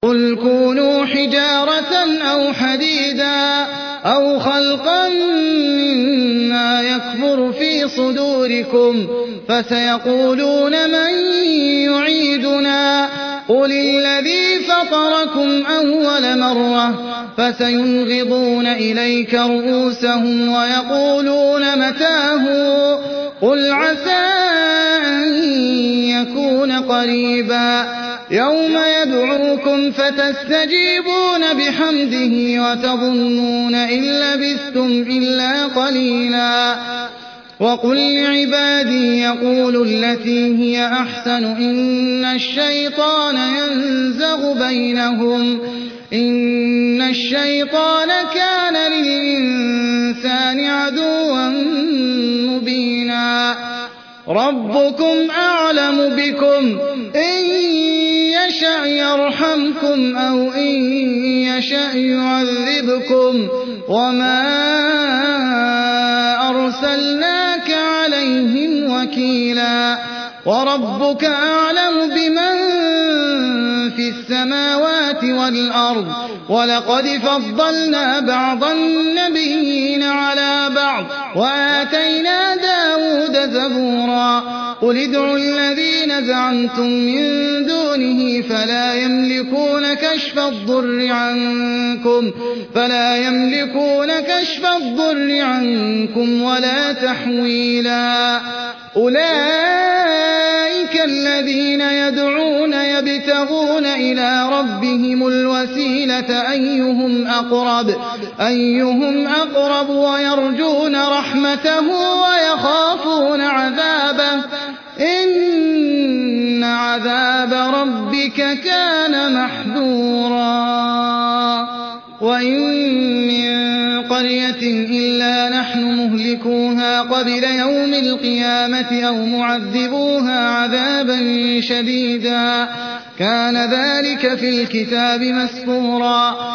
قل كونوا حجارة أو حديدا أو خلقا مما يكبر في صدوركم فسيقولون من يعيدنا قل الذي فطركم أول مرة فسينغضون إليك رؤوسهم ويقولون متاه قل عسى أن يكون قريبا يوم يدعوكم فتستجيبون بحمده وتظنون إن لبثتم إلا قليلا وقل لعبادي يقولوا التي هي أحسن إن الشيطان ينزغ بينهم إن الشيطان كان للإنسان عدوا مبينا ربكم أعلم بكم إن يشأ يرحمكم أو إن يشأ يعذبكم وما أرسلناك عليهم وكيلا وربك أعلم بمن في السماوات والأرض ولقد فضلنا بعض النبيين على بعض وآتينا داود زبورا قل ادعوا الذين زعمتم من دونه فلا يملكون كشف الضر عنكم ولا تحويلا أولئك الذين يدعون يبتغون إلى ربهم الوسيلة أيهم أقرب ويرجون رحمته ويخافون عذابه إن عذاب ربك كان محذورا وإن من قرية إلا نحن مهلكوها قبل يوم القيامة أو معذبوها عذابا شديدا كان ذلك في الكتاب مسطورا